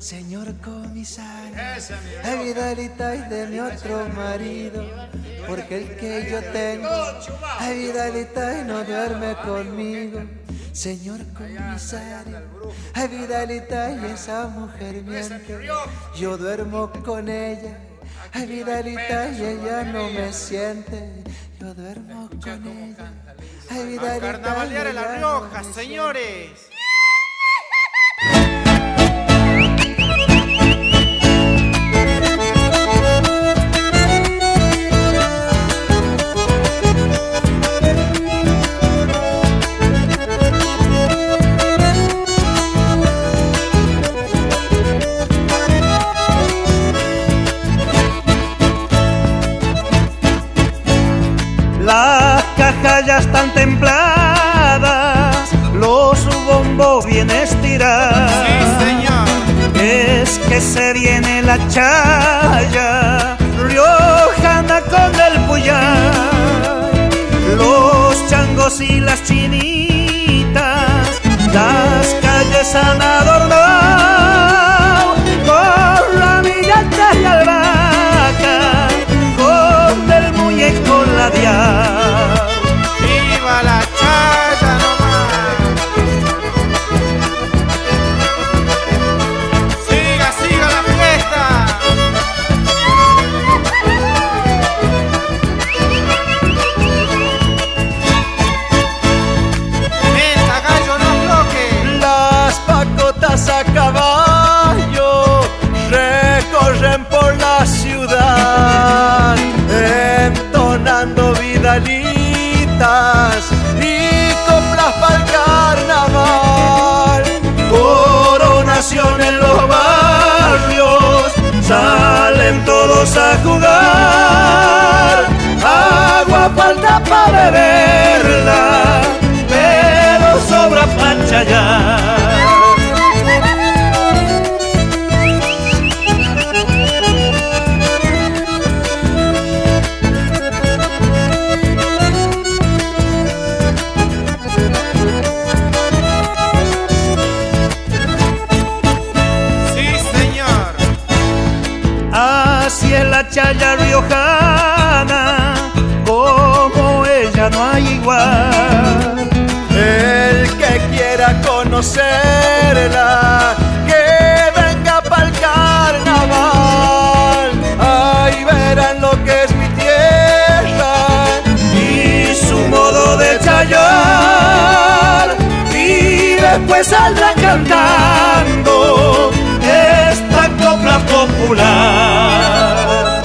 señor comisario, ay Vidalita es de mi otro marido, porque el que yo tengo, ay Vidalita y no duerme conmigo. Señor comisario, ay Vidalita y esa mujer miente, yo duermo con ella, ay Vidalita y ella no me siente, yo duermo con ella, ay Vidalita. A carnavalear en La Rioja, señores. Las cajas ya están templadas, los bombos bien estirados. Sí, señor. Es que se viene la chaya riojana con el puyal, los changos y las chinitas, las calles han adornado con ramilletes y albahaca, con el muñeco ladeado. ¡Viva la chaya nomás! ¡Siga, siga la fiesta! ¡Meta, gallo, no afloje! Las pacotas a caballo recorren por la ciudad, entonando vidalitas y compras para el carnaval. Coronación en los barrios, salen todos a jugar. Agua falta para beberla, pero sobra para chayar. Así es la chaya riojana, como ella no hay igual. El que quiera conocerla, que venga pa'l carnaval. Ahí verán lo que es mi tierra y su modo de chayar, y después saldrá cantando esta copla popular.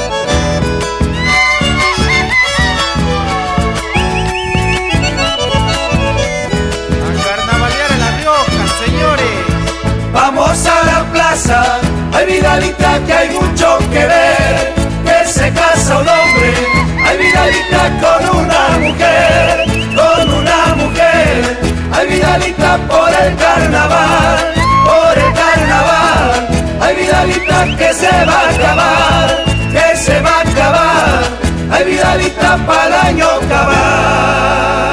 A carnavalear en La Rioja, señores. Vamos a la plaza, ay Vidalita que hay mucho que ver, que se casa un hombre, ay Vidalita con una mujer, ay Vidalita por el carnaval, ay Vidalita que se va a acabar, ay Vidalita para el año cabal.